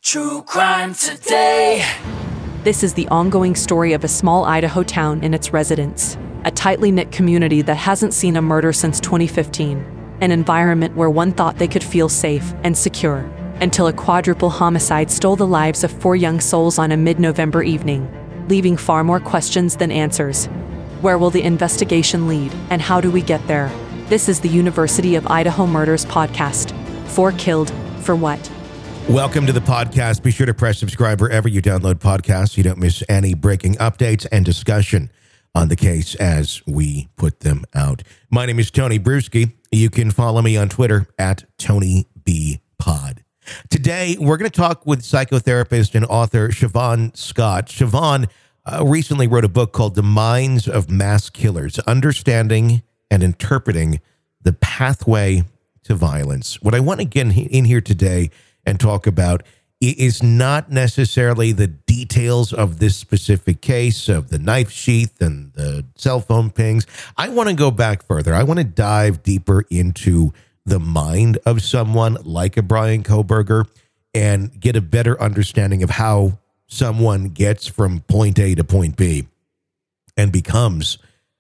True Crime Today. This is the ongoing story of a small Idaho town and its residents, a tightly knit community that hasn't seen a murder since 2015, an environment where one thought they could feel safe and secure, until a quadruple homicide stole the lives of 4 young souls on a mid-November evening, leaving far more questions than answers. Where will the investigation lead, and how do we get there? This is the University of Idaho Murders podcast. 4 killed, for what? Welcome to the podcast. Be sure to press subscribe wherever you download podcasts so you don't miss any breaking updates and discussion on the case as we put them out. My name is Tony Bruschi. You can follow me on Twitter at TonyBPod. Today, we're going to talk with psychotherapist and author Siobhan Scott. Siobhan recently wrote a book called The Minds of Mass Killers, Understanding and Interpreting the Pathway to Violence. What I want to get in here today and talk about is not necessarily the details of this specific case, of the knife sheath and the cell phone pings. I want to go back further. I want to dive deeper into the mind of someone like a Bryan Kohberger and get a better understanding of how someone gets from point A to point B and becomes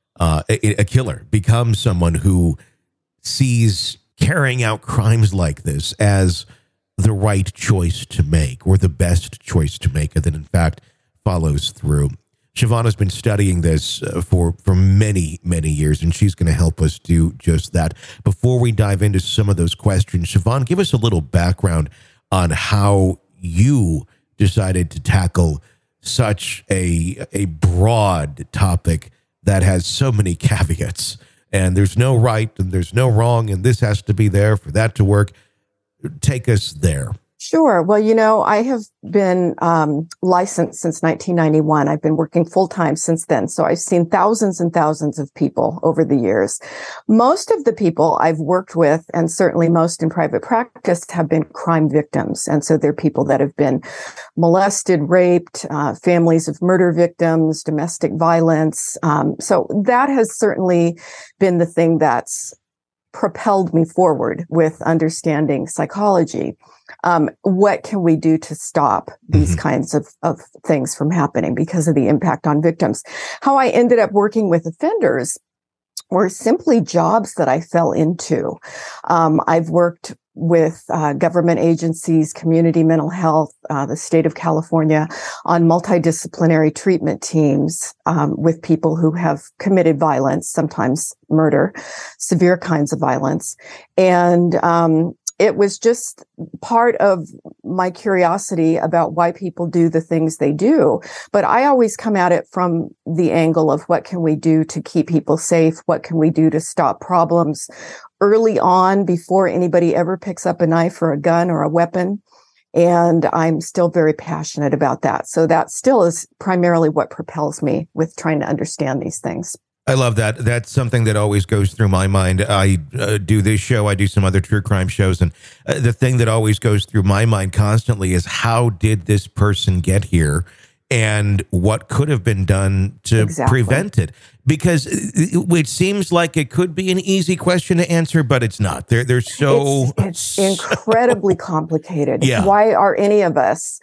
a killer, becomes someone who sees carrying out crimes like this as the right choice to make or the best choice to make, and then in fact follows through. Siobhan has been studying this for many, many years, and she's going to help us do just that. Before we dive into some of those questions, Siobhan, give us a little background on how you decided to tackle such a broad topic that has so many caveats, and there's no right and there's no wrong, and this has to be there for that to work. Take us there. Sure. Well, I have been licensed since 1991. I've been working full-time since then. So I've seen thousands and thousands of people over the years. Most of the people I've worked with, and certainly most in private practice, have been crime victims. And so they're people that have been molested, raped, families of murder victims, domestic violence. So that has certainly been the thing that's propelled me forward with understanding psychology. What can we do to stop these kinds of things from happening because of the impact on victims? How I ended up working with offenders were simply jobs that I fell into. I've worked with government agencies, community mental health, the state of California, on multidisciplinary treatment teams with people who have committed violence, sometimes murder, severe kinds of violence. And it was just part of my curiosity about why people do the things they do. But I always come at it from the angle of what can we do to keep people safe? What can we do to stop problems early on before anybody ever picks up a knife or a gun or a weapon? And I'm still very passionate about that. So that still is primarily what propels me with trying to understand these things. I love that. That's something that always goes through my mind. I do this show. I do some other true crime shows. And the thing that always goes through my mind constantly is how did this person get here and what could have been done to prevent it? Because it seems like it could be an easy question to answer, but it's not. It's incredibly complicated. Yeah. Why are any of us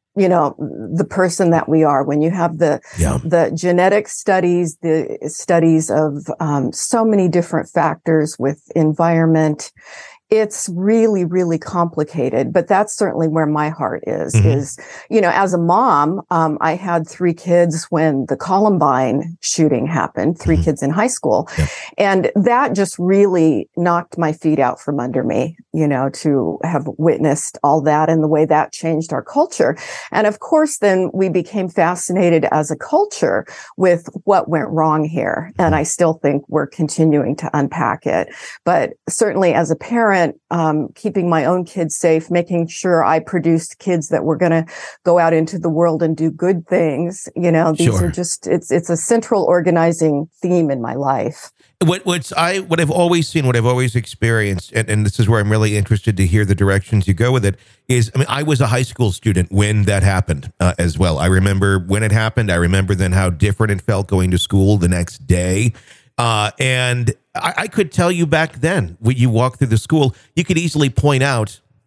the person that we are? When you have the genetic studies, the studies of so many different factors with environment, it's really, really complicated. But that's certainly where my heart is, as a mom, I had 3 kids when the Columbine shooting happened, 3 kids in high school. Yeah. And that just really knocked my feet out from under me, to have witnessed all that and the way that changed our culture. And of course, then we became fascinated as a culture with what went wrong here. And I still think we're continuing to unpack it. But certainly as a parent, keeping my own kids safe, making sure I produced kids that were going to go out into the world and do good things. These are just, it's a central organizing theme in my life. What I've always seen, what I've always experienced, and this is where I'm really interested to hear the directions you go with it, is, I was a high school student when that happened as well. I remember when it happened. I remember then how different it felt going to school the next day. And I could tell you back then, when you walk through the school, you could easily point out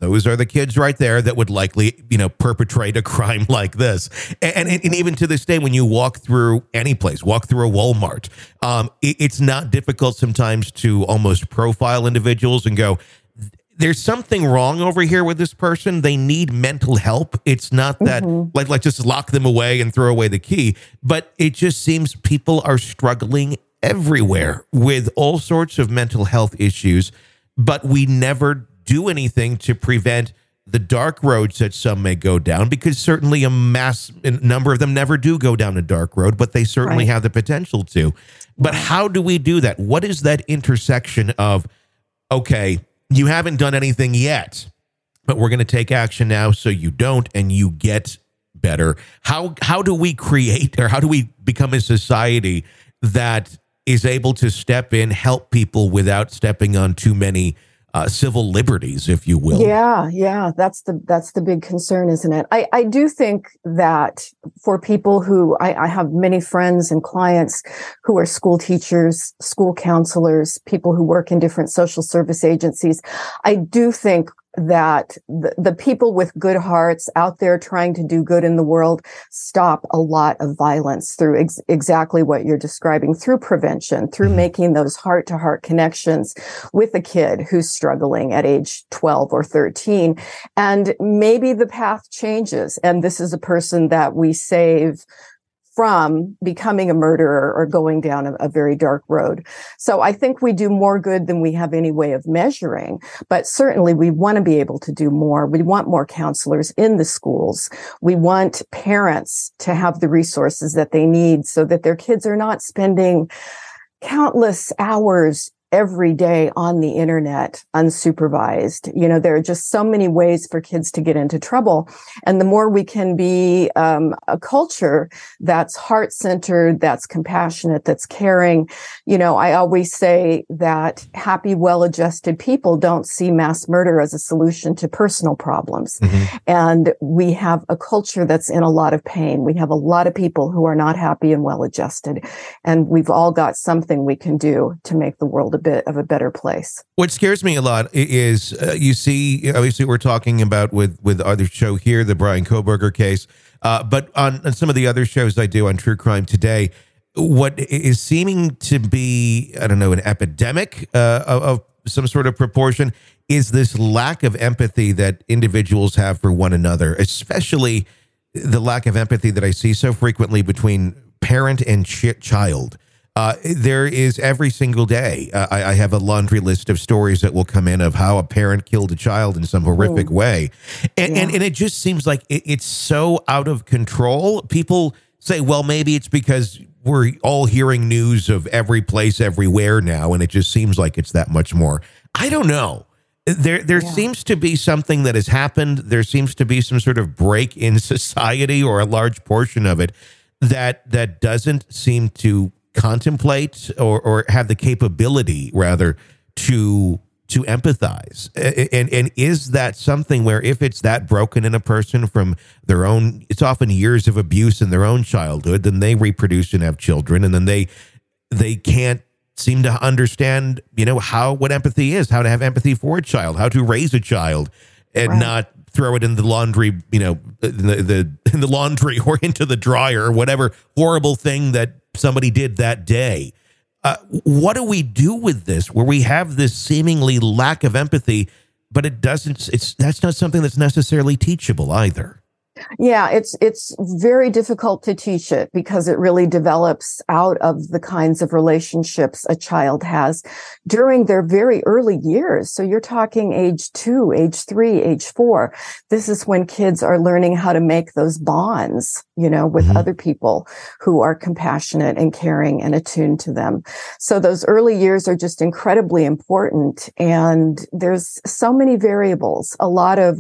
those are the kids right there that would likely, perpetrate a crime like this. And even to this day, when you walk through any place, walk through a Walmart, it's not difficult sometimes to almost profile individuals and go, there's something wrong over here with this person. They need mental help. It's not that like just lock them away and throw away the key, but it just seems people are struggling everywhere with all sorts of mental health issues, but we never do anything to prevent the dark roads that some may go down, because certainly a number of them never do go down a dark road, but they certainly have the potential to. But how do we do that? What is that intersection of, okay, you haven't done anything yet, but we're going to take action now so you don't and you get better? How do we create, or how do we become a society that is able to step in, help people without stepping on too many civil liberties, if you will? Yeah. That's the big concern, isn't it? I do think that for people who, I have many friends and clients who are school teachers, school counselors, people who work in different social service agencies. I do think that the people with good hearts out there trying to do good in the world stop a lot of violence through exactly what you're describing, through prevention, through making those heart-to-heart connections with a kid who's struggling at age 12 or 13. And maybe the path changes, and this is a person that we save from becoming a murderer or going down a very dark road. So I think we do more good than we have any way of measuring, but certainly we want to be able to do more. We want more counselors in the schools. We want parents to have the resources that they need so that their kids are not spending countless hours every day on the internet, unsupervised. There are just so many ways for kids to get into trouble. And the more we can be a culture that's heart-centered, that's compassionate, that's caring. I always say that happy, well-adjusted people don't see mass murder as a solution to personal problems. And we have a culture that's in a lot of pain. We have a lot of people who are not happy and well-adjusted. And we've all got something we can do to make the world a bit of a better place. What scares me a lot is you see, obviously we're talking about with other show here, the Bryan Kohberger case, but on some of the other shows I do on True Crime Today, what is seeming to be, I don't know, an epidemic of some sort of proportion is this lack of empathy that individuals have for one another, especially the lack of empathy that I see so frequently between parent and child. There is every single day. I have a laundry list of stories that will come in of how a parent killed a child in some horrific way. And it just seems like it's so out of control. People say, well, maybe it's because we're all hearing news of every place, everywhere now, and it just seems like it's that much more. I don't know. There seems to be something that has happened. There seems to be some sort of break in society, or a large portion of it, that doesn't seem to contemplate or have the capability, rather, to empathize. And is that something where, if it's that broken in a person from their own, it's often years of abuse in their own childhood, then they reproduce and have children, and then they can't seem to understand, what empathy is, how to have empathy for a child, how to raise a child, and not throw it in the laundry, in the laundry or into the dryer, or whatever horrible thing that somebody did that day. What do we do with this, where we have this seemingly lack of empathy, but that's not something that's necessarily teachable either? Yeah, it's very difficult to teach it, because it really develops out of the kinds of relationships a child has during their very early years. So you're talking age 2, age 3, age 4. This is when kids are learning how to make those bonds, with other people who are compassionate and caring and attuned to them. So those early years are just incredibly important. And there's so many variables, a lot of,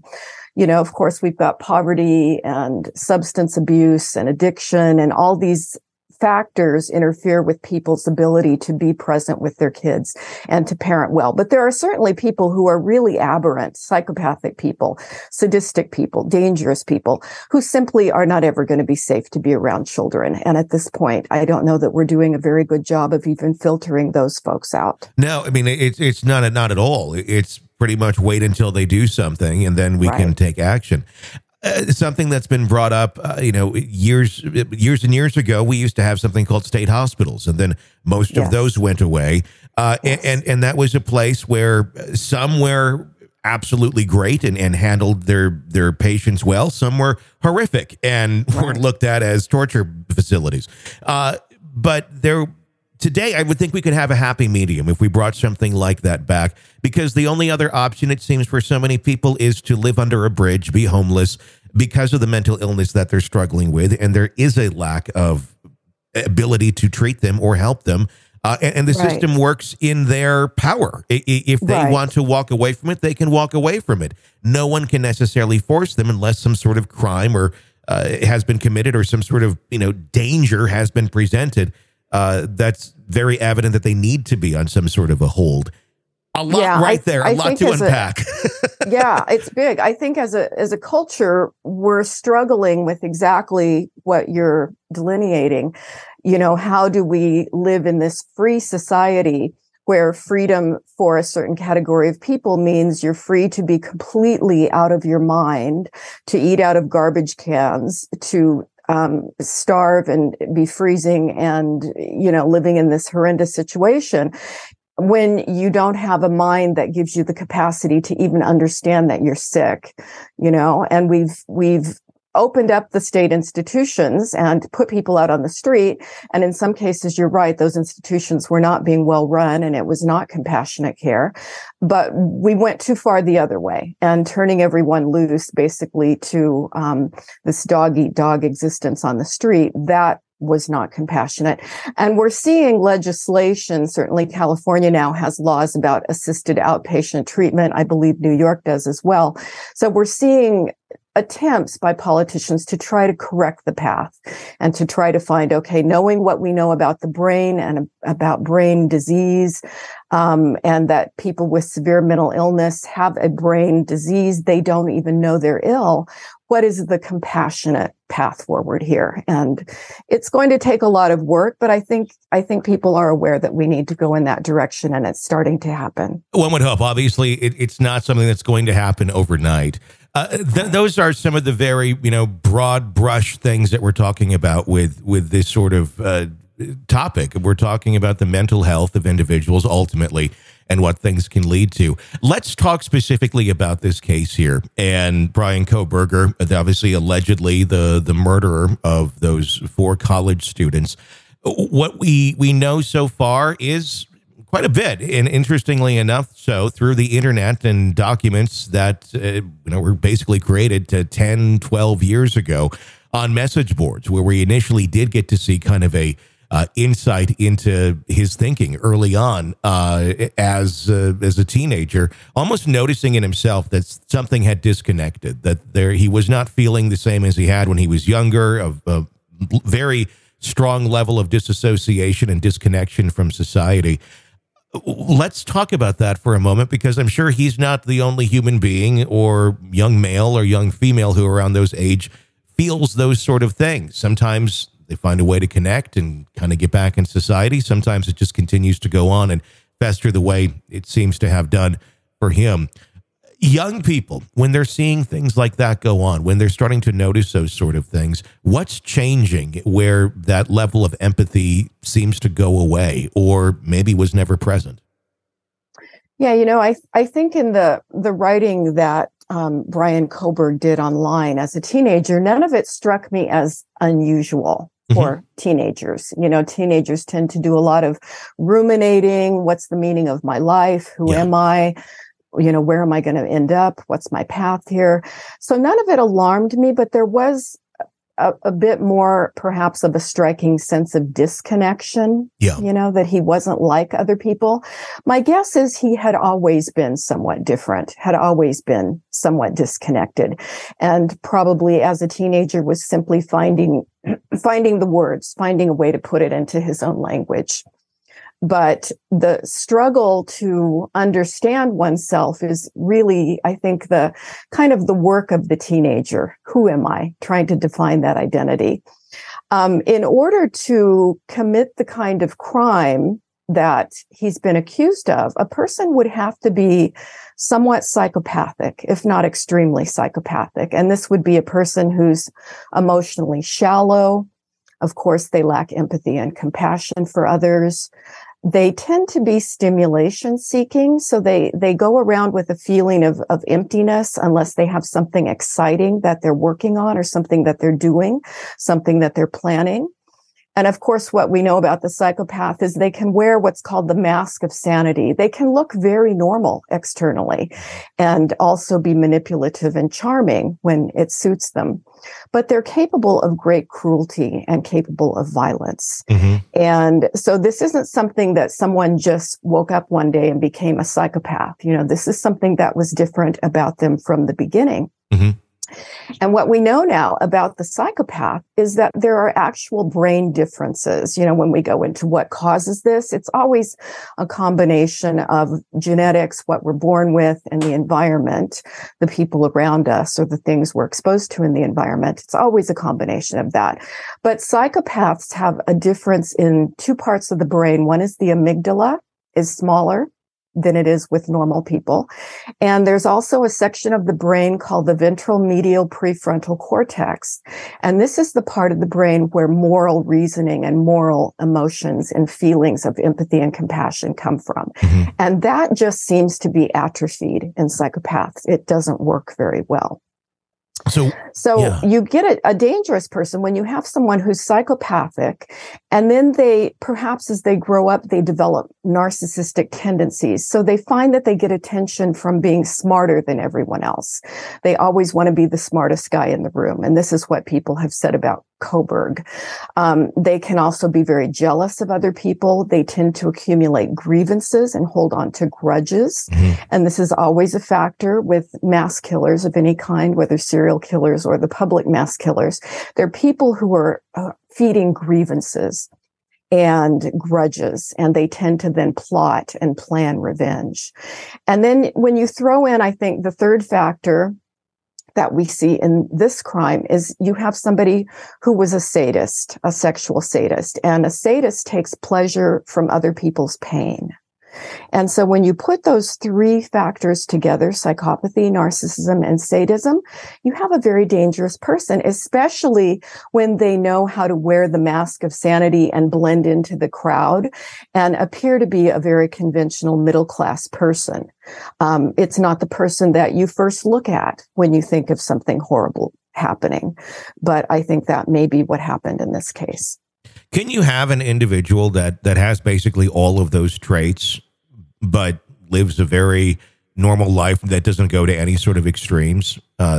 of course, we've got poverty and substance abuse and addiction, and all these factors interfere with people's ability to be present with their kids and to parent well. But there are certainly people who are really aberrant, psychopathic people, sadistic people, dangerous people, who simply are not ever going to be safe to be around children. And at this point, I don't know that we're doing a very good job of even filtering those folks out. No, I mean, it's not at all. It's pretty much wait until they do something, and then we can take action. Something that's been brought up, years and years ago, we used to have something called state hospitals, and then most of those went away. And that was a place where some were absolutely great and handled their patients well. Some were horrific and were looked at as torture facilities. But today, I would think we could have a happy medium if we brought something like that back, because the only other option, it seems, for so many people is to live under a bridge, be homeless because of the mental illness that they're struggling with. And there is a lack of ability to treat them or help them. And the system works in their power. If they want to walk away from it, they can walk away from it. No one can necessarily force them unless some sort of crime or has been committed or some sort of danger has been presented. That's very evident that they need to be on some sort of a hold. A lot there, a lot to unpack. It's big. I think as a culture, we're struggling with exactly what you're delineating. How do we live in this free society where freedom for a certain category of people means you're free to be completely out of your mind, to eat out of garbage cans, to starve and be freezing and, living in this horrendous situation, when you don't have a mind that gives you the capacity to even understand that you're sick, and we've opened up the state institutions and put people out on the street. And in some cases, you're right, those institutions were not being well run and it was not compassionate care. But we went too far the other way and turning everyone loose basically to this dog-eat-dog existence on the street. That was not compassionate. And we're seeing legislation. Certainly California now has laws about assisted outpatient treatment. I believe New York does as well. So we're seeing attempts by politicians to try to correct the path and to try to find, knowing what we know about the brain and about brain disease, and that people with severe mental illness have a brain disease, they don't even know they're ill. What is the compassionate path forward here? And it's going to take a lot of work, but I think people are aware that we need to go in that direction, and it's starting to happen. One would hope. Obviously, it's not something that's going to happen overnight. Those are some of the very, broad brush things that we're talking about with this sort of topic. We're talking about the mental health of individuals ultimately and what things can lead to. Let's talk specifically about this case here. And Bryan Kohberger, obviously allegedly the murderer of those 4 college students. What we know so far is quite a bit, and interestingly enough, so through the internet and documents that were basically created 10, 12 years ago on message boards, where we initially did get to see kind of a insight into his thinking early on as a teenager, almost noticing in himself that something had disconnected, that he was not feeling the same as he had when he was younger, a very strong level of disassociation and disconnection from society. Let's talk about that for a moment, because I'm sure he's not the only human being or young male or young female who around those age feels those sort of things. Sometimes they find a way to connect and kind of get back in society. Sometimes it just continues to go on and fester the way it seems to have done for him. Young people, when they're seeing things like that go on, when they're starting to notice those sort of things, what's changing where that level of empathy seems to go away or maybe was never present? Yeah, I think in the writing that Bryan Kohberger did online as a teenager, none of it struck me as unusual for teenagers. Teenagers tend to do a lot of ruminating. What's the meaning of my life? Who am I? Where am I going to end up? What's my path here? So none of it alarmed me, but there was a bit more perhaps of a striking sense of disconnection, that he wasn't like other people. My guess is he had always been somewhat different, had always been somewhat disconnected, and probably as a teenager was simply finding the words, finding a way to put it into his own language. But the struggle to understand oneself is really, I think, the kind of the work of the teenager. Who am I? Trying to define that identity. In order to commit the kind of crime that he's been accused of, a person would have to be somewhat psychopathic, if not extremely psychopathic. And this would be a person who's emotionally shallow. Of course, they lack empathy and compassion for others. They tend to be stimulation seeking. So they go around with a feeling of emptiness unless they have something exciting that they're working on or something that they're doing, something that they're planning. And of course, what we know about the psychopath is they can wear what's called the mask of sanity. They can look very normal externally and also be manipulative and charming when it suits them. But they're capable of great cruelty and capable of violence. Mm-hmm. And so this isn't something that someone just woke up one day and became a psychopath. You know, this is something that was different about them from the beginning. Mm-hmm. And what we know now about the psychopath is that there are actual brain differences. You know, when we go into what causes this, it's always a combination of genetics, what we're born with, and the environment, the people around us, or the things we're exposed to in the environment. It's always a combination of that. But psychopaths have a difference in two parts of the brain. One is the amygdala is smaller than it is with normal people. And there's also a section of the brain called the ventral medial prefrontal cortex. And this is the part of the brain where moral reasoning and moral emotions and feelings of empathy and compassion come from. Mm-hmm. And that just seems to be atrophied in psychopaths. It doesn't work very well. So yeah. You get a dangerous person when you have someone who's psychopathic, and then they, perhaps as they grow up, they develop narcissistic tendencies. So they find that they get attention from being smarter than everyone else. They always want to be the smartest guy in the room. And this is what people have said about Kohlberg. They can also be very jealous of other people. They tend to accumulate grievances and hold on to grudges. Mm-hmm. And this is always a factor with mass killers of any kind, whether serial killers or the public mass killers. They're people who are feeding grievances and grudges, and they tend to then plot and plan revenge. And then when you throw in, I think, the third factor that we see in this crime is you have somebody who was a sadist, a sexual sadist, and a sadist takes pleasure from other people's pain. And so when you put those three factors together, psychopathy, narcissism, and sadism, you have a very dangerous person, especially when they know how to wear the mask of sanity and blend into the crowd and appear to be a very conventional middle-class person. It's not the person that you first look at when you think of something horrible happening. But I think that may be what happened in this case. Can you have an individual that has basically all of those traits, but lives a very normal life that doesn't go to any sort of extremes?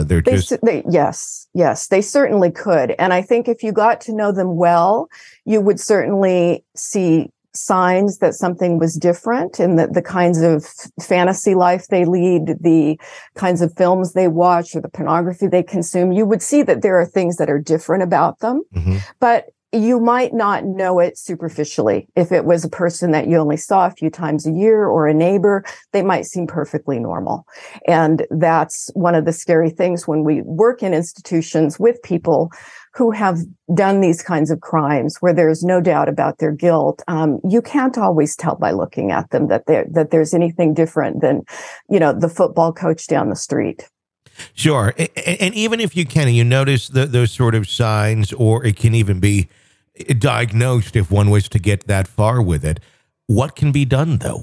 Yes, they certainly could. And I think if you got to know them well, you would certainly see signs that something was different in the kinds of fantasy life they lead, the kinds of films they watch, or the pornography they consume. You would see that there are things that are different about them. Mm-hmm. But you might not know it superficially. If it was a person that you only saw a few times a year or a neighbor, they might seem perfectly normal. And that's one of the scary things when we work in institutions with people who have done these kinds of crimes where there's no doubt about their guilt. You can't always tell by looking at them that there's anything different than, the football coach down the street. Sure. And even if you can, you notice those sort of signs, or it can even be diagnosed if one was to get that far with it. What can be done, though?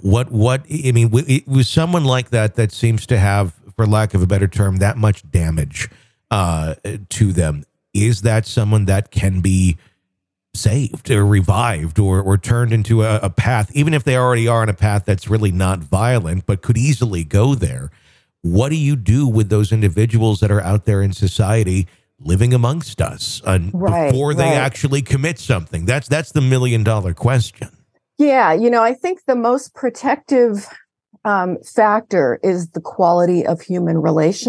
With someone like that seems to have, for lack of a better term, that much damage to them, is that someone that can be saved or revived or turned into a path, even if they already are on a path that's really not violent, but could easily go there? What do you do with those individuals that are out there in society living amongst us before they actually commit something? That's the $1 million question. Yeah. I think the most protective factor is the quality of human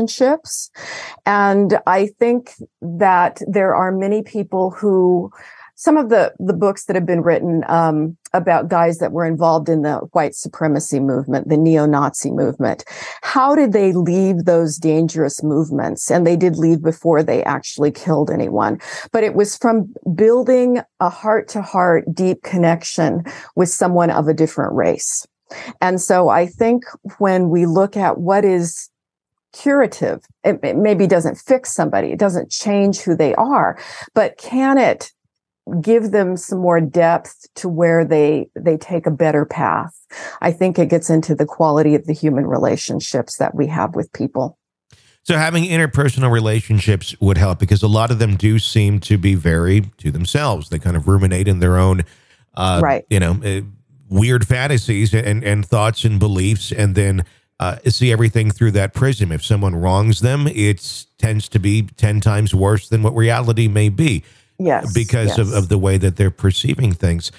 relationships. And I think that there are many people who some of the books that have been written about guys that were involved in the white supremacy movement, the neo-Nazi movement. How did they leave those dangerous movements? And they did leave before they actually killed anyone. But it was from building a heart-to-heart, deep connection with someone of a different race. And so I think when we look at what is curative, it maybe doesn't fix somebody, it doesn't change who they are, but can it give them some more depth to where they take a better path? I think it gets into the quality of the human relationships that we have with people. So having interpersonal relationships would help, because a lot of them do seem to be very to themselves. They kind of ruminate in their own, right. Weird fantasies and thoughts and beliefs, and then see everything through that prism. If someone wrongs them, it tends to be 10 times worse than what reality may be. Yes, because of the way that they're perceiving things.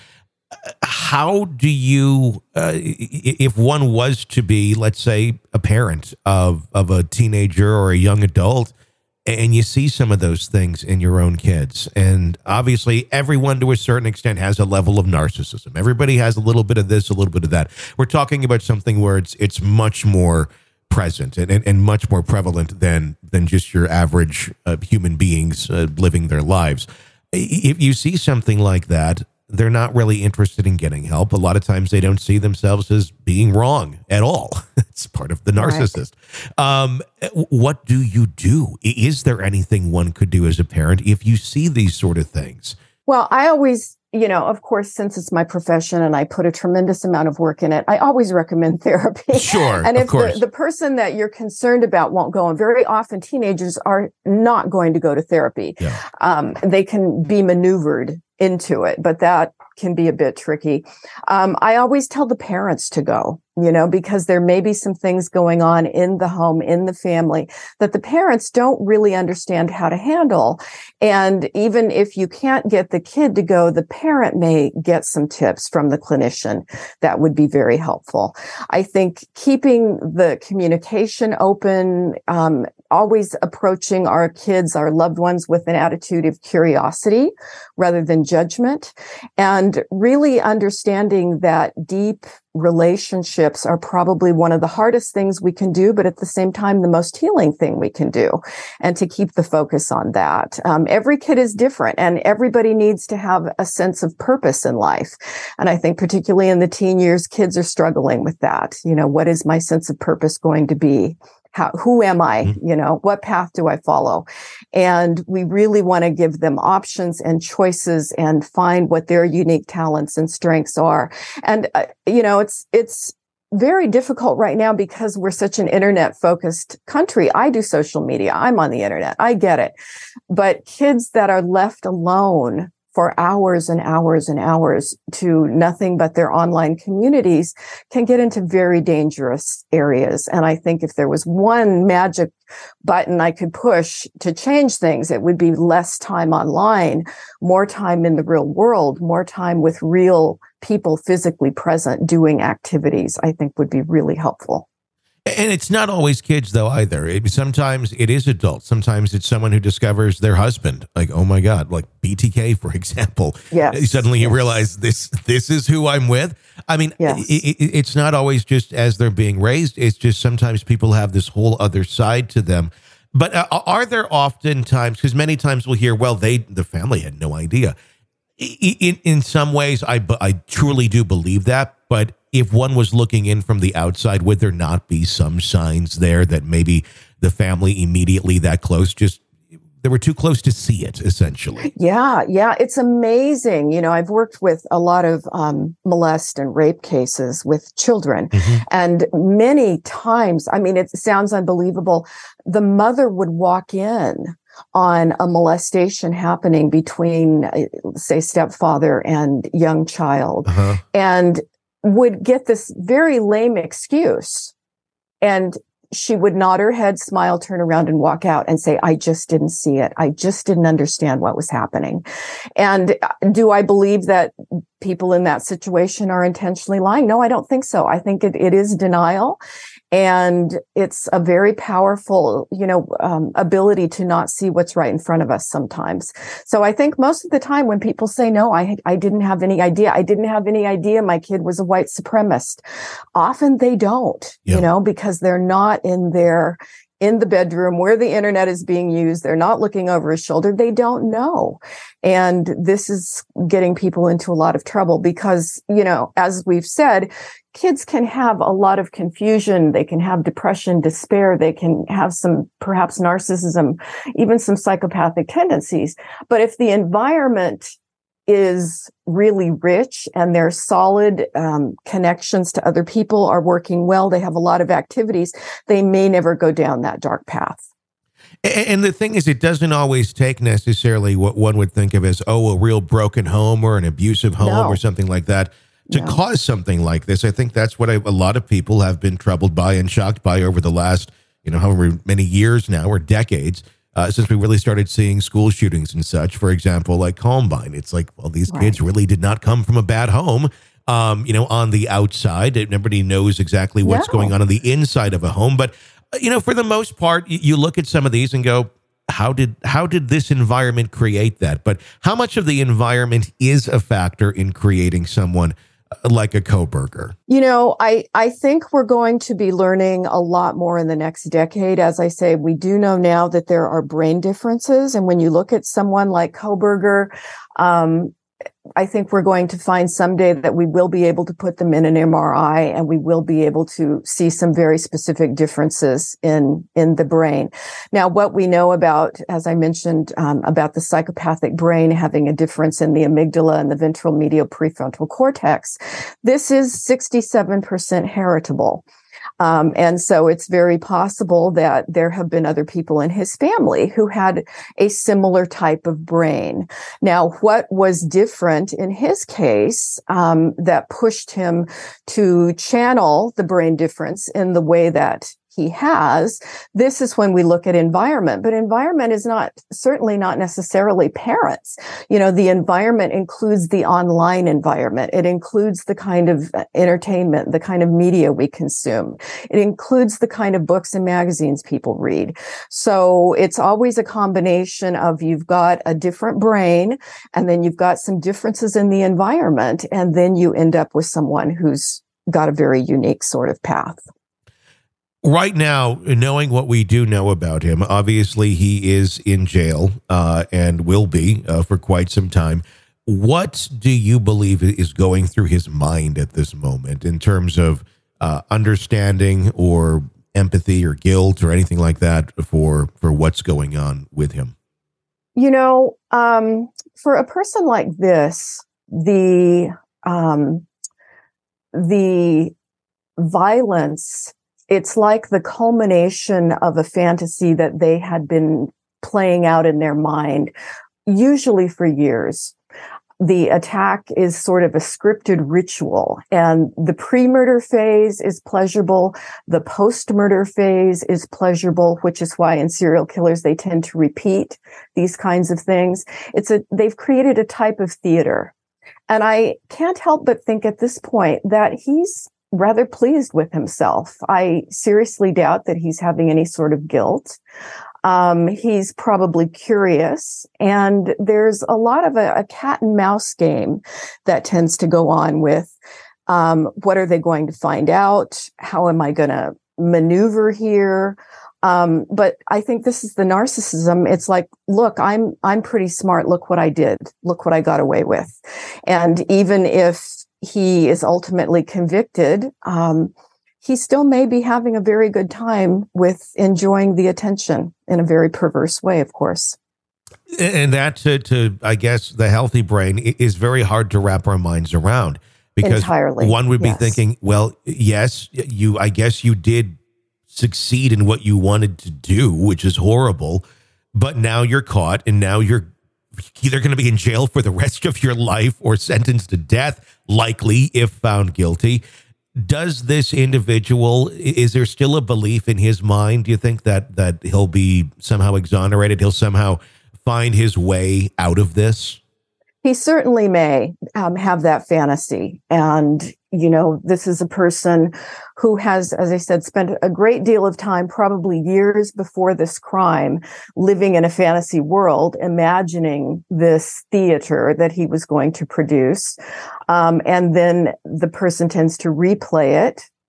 How do you, if one was to be, let's say, a parent of a teenager or a young adult, and you see some of those things in your own kids, and obviously everyone to a certain extent has a level of narcissism. Everybody has a little bit of this, a little bit of that. We're talking about something where it's much more present and much more prevalent than just your average human beings living their lives. If you see something like that, they're not really interested in getting help. A lot of times they don't see themselves as being wrong at all. It's part of the narcissist. Right. What do you do? Is there anything one could do as a parent if you see these sort of things? Well, I always, of course, since it's my profession and I put a tremendous amount of work in it, I always recommend therapy. Sure. And if of course. the person that you're concerned about won't go, and very often teenagers are not going to go to therapy. Yeah. They can be maneuvered into it, but that can be a bit tricky. I always tell the parents to go, because there may be some things going on in the home, in the family, that the parents don't really understand how to handle. And even if you can't get the kid to go, the parent may get some tips from the clinician that would be very helpful. I think keeping the communication open, always approaching our kids, our loved ones, with an attitude of curiosity rather than judgment, and really understanding that deep relationships are probably one of the hardest things we can do, but at the same time, the most healing thing we can do, and to keep the focus on that. Every kid is different, and everybody needs to have a sense of purpose in life. And I think particularly in the teen years, kids are struggling with that. What is my sense of purpose going to be? Who am I? What path do I follow? And we really want to give them options and choices and find what their unique talents and strengths are. And, it's very difficult right now because we're such an internet focused country. I do social media. I'm on the internet. I get it. But kids that are left alone for hours and hours and hours to nothing but their online communities can get into very dangerous areas. And I think if there was one magic button I could push to change things, it would be less time online, more time in the real world, more time with real people physically present doing activities, I think would be really helpful. And it's not always kids, though, either. Sometimes it is adults. Sometimes it's someone who discovers their husband. Like, oh, my God, like BTK, for example. Yes. Suddenly you realize this is who I'm with. I mean, yes. It's not always just as they're being raised. It's just sometimes people have this whole other side to them. But are there often times, because many times we'll hear, well, the family had no idea. In some ways, I truly do believe that. But if one was looking in from the outside, would there not be some signs there that maybe the family immediately that close, just they were too close to see it, essentially? Yeah. It's amazing. I've worked with a lot of molest and rape cases with children. Mm-hmm. And many times, it sounds unbelievable, the mother would walk in on a molestation happening between, say, stepfather and young child, and would get this very lame excuse. And she would nod her head, smile, turn around and walk out and say, I just didn't see it. I just didn't understand what was happening. And do I believe that people in that situation are intentionally lying. No, I don't think so. I think it is denial. And it's a very powerful, ability to not see what's right in front of us sometimes. So I think most of the time when people say, no, I didn't have any idea. I didn't have any idea my kid was a white supremacist. Often they don't, because they're not in the bedroom where the internet is being used. They're not looking over his shoulder. They don't know. And this is getting people into a lot of trouble because, as we've said, kids can have a lot of confusion. They can have depression, despair. They can have some perhaps narcissism, even some psychopathic tendencies. But if the environment is really rich and their solid connections to other people are working well, they have a lot of activities, they may never go down that dark path. And the thing is, it doesn't always take necessarily what one would think of as, a real broken home or an abusive home or something like that to cause something like this. I think that's what a lot of people have been troubled by and shocked by over the last, however many years now or decades. Since we really started seeing school shootings and such, for example, like Columbine. It's like, well, these kids really did not come from a bad home. On the outside, nobody knows exactly what's going on the inside of a home. But, for the most part, you look at some of these and go, how did this environment create that? But how much of the environment is a factor in creating someone like a Kohberger? I think we're going to be learning a lot more in the next decade. As I say, we do know now that there are brain differences. And when you look at someone like Kohberger, I think we're going to find someday that we will be able to put them in an MRI and we will be able to see some very specific differences in the brain. Now, what we know about, as I mentioned, about the psychopathic brain having a difference in the amygdala and the ventral medial prefrontal cortex, this is 67% heritable. And so it's very possible that there have been other people in his family who had a similar type of brain. Now, what was different in his case that pushed him to channel the brain difference in the way that he has, this is when we look at environment. But environment is certainly not necessarily parents. The environment includes the online environment. It includes the kind of entertainment, the kind of media we consume. It includes the kind of books and magazines people read. So it's always a combination of you've got a different brain, and then you've got some differences in the environment, and then you end up with someone who's got a very unique sort of path. Right now, knowing what we do know about him, obviously he is in jail and will be for quite some time. What do you believe is going through his mind at this moment in terms of understanding or empathy or guilt or anything like that for what's going on with him? For a person like this, the violence, it's like the culmination of a fantasy that they had been playing out in their mind, usually for years. The attack is sort of a scripted ritual, and the pre-murder phase is pleasurable. The post-murder phase is pleasurable, which is why in serial killers, they tend to repeat these kinds of things. They've created a type of theater. And I can't help but think at this point that he's rather pleased with himself. I seriously doubt that he's having any sort of guilt. He's probably curious, and there's a lot of a cat and mouse game that tends to go on with what are they going to find out? How am I going to maneuver here? But I think this is the narcissism. It's like, look, I'm pretty smart. Look what I did. Look what I got away with. And even if he is ultimately convicted, he still may be having a very good time with enjoying the attention in a very perverse way, of course. And that, to I guess, the healthy brain is very hard to wrap our minds around, because entirely. One would be thinking, well, yes, I guess you did succeed in what you wanted to do, which is horrible, but now you're caught, and now you're either going to be in jail for the rest of your life or sentenced to death, likely, if found guilty. Does this individual, is there still a belief in his mind, do you think, that he'll be somehow exonerated, he'll somehow find his way out of this? He certainly may have that fantasy. And, this is a person who has, as I said, spent a great deal of time, probably years before this crime, living in a fantasy world, imagining this theater that he was going to produce. And then the person tends to replay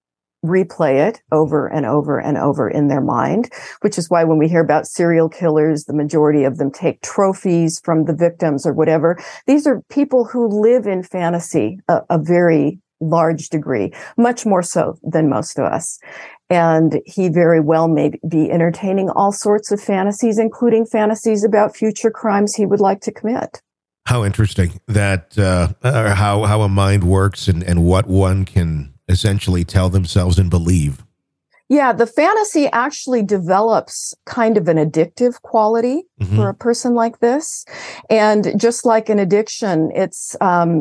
it over and over and over in their mind, which is why when we hear about serial killers, the majority of them take trophies from the victims or whatever. These are people who live in fantasy a very large degree, much more so than most of us. And he very well may be entertaining all sorts of fantasies, including fantasies about future crimes he would like to commit. How interesting that how a mind works and what one can essentially tell themselves and believe. Yeah, the fantasy actually develops kind of an addictive quality for a person like this. And just like an addiction, it's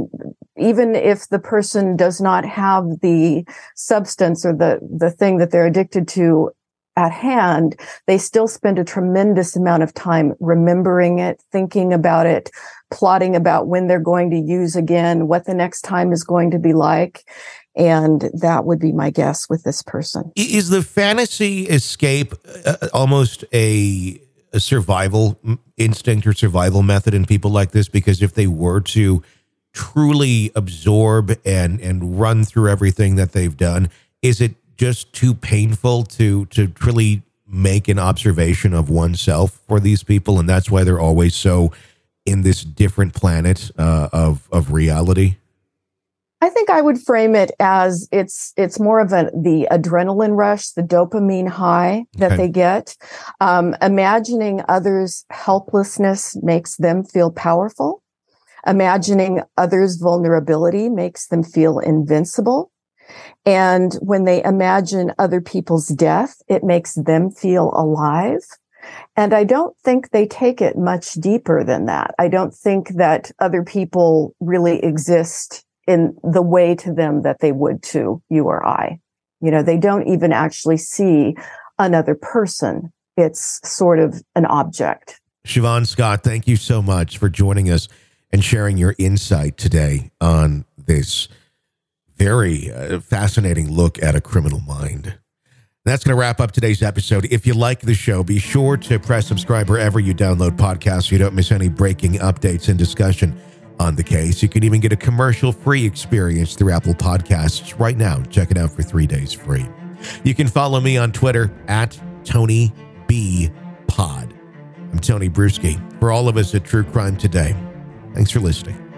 even if the person does not have the substance or the thing that they're addicted to at hand, they still spend a tremendous amount of time remembering it, thinking about it, plotting about when they're going to use again, what the next time is going to be like. And that would be my guess with this person. Is the fantasy escape almost a survival instinct or survival method in people like this? Because if they were to truly absorb and run through everything that they've done, is it just too painful to really make an observation of oneself for these people? And that's why they're always so in this different planet of reality? I think I would frame it as it's more of the adrenaline rush, the dopamine high that they get. Imagining others' helplessness makes them feel powerful. Imagining others' vulnerability makes them feel invincible. And when they imagine other people's death, it makes them feel alive. And I don't think they take it much deeper than that. I don't think that other people really exist in the way to them that they would to you or I. They don't even actually see another person. It's sort of an object. Siobhan Scott, thank you so much for joining us and sharing your insight today on this very fascinating look at a criminal mind. That's going to wrap up today's episode. If you like the show, be sure to press subscribe wherever you download podcasts so you don't miss any breaking updates and discussion on the case. You can even get a commercial-free experience through Apple Podcasts right now. Check it out for 3 days free. You can follow me on Twitter at Tony B Pod. I'm Tony Bruschi. For all of us at True Crime Today, thanks for listening.